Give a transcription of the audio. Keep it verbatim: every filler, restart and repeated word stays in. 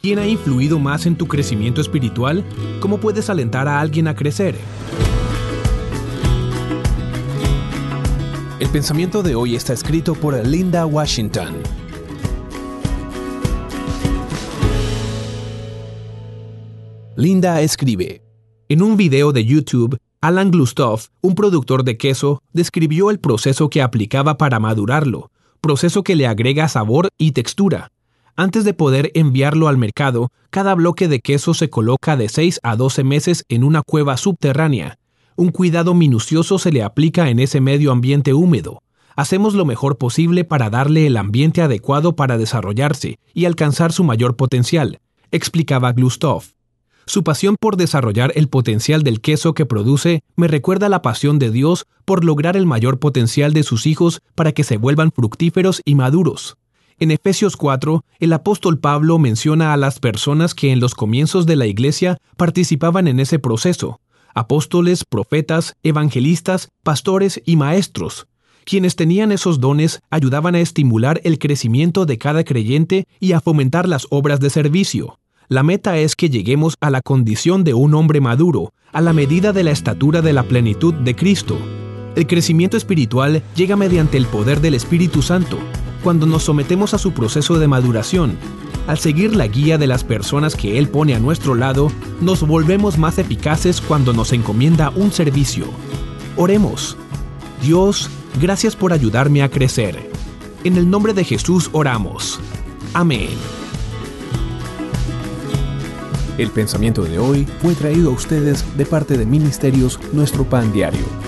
¿Quién ha influido más en tu crecimiento espiritual? ¿Cómo puedes alentar a alguien a crecer? El pensamiento de hoy está escrito por Linda Washington. Linda escribe: en un video de YouTube, Alan Glustoff, un productor de queso, describió el proceso que aplicaba para madurarlo, proceso que le agrega sabor y textura. Antes de poder enviarlo al mercado, cada bloque de queso se coloca de seis a doce meses en una cueva subterránea. Un cuidado minucioso se le aplica en ese medio ambiente húmedo. Hacemos lo mejor posible para darle el ambiente adecuado para desarrollarse y alcanzar su mayor potencial, explicaba Glustoff. Su pasión por desarrollar el potencial del queso que produce me recuerda la pasión de Dios por lograr el mayor potencial de sus hijos para que se vuelvan fructíferos y maduros. En Efesios cuatro, el apóstol Pablo menciona a las personas que en los comienzos de la iglesia participaban en ese proceso: apóstoles, profetas, evangelistas, pastores y maestros. Quienes tenían esos dones ayudaban a estimular el crecimiento de cada creyente y a fomentar las obras de servicio. La meta es que lleguemos a la condición de un hombre maduro, a la medida de la estatura de la plenitud de Cristo. El crecimiento espiritual llega mediante el poder del Espíritu Santo, cuando nos sometemos a su proceso de maduración. Al seguir la guía de las personas que Él pone a nuestro lado, nos volvemos más eficaces cuando nos encomienda un servicio. Oremos. Dios, gracias por ayudarme a crecer. En el nombre de Jesús oramos. Amén. El pensamiento de hoy fue traído a ustedes de parte de Ministerios Nuestro Pan Diario.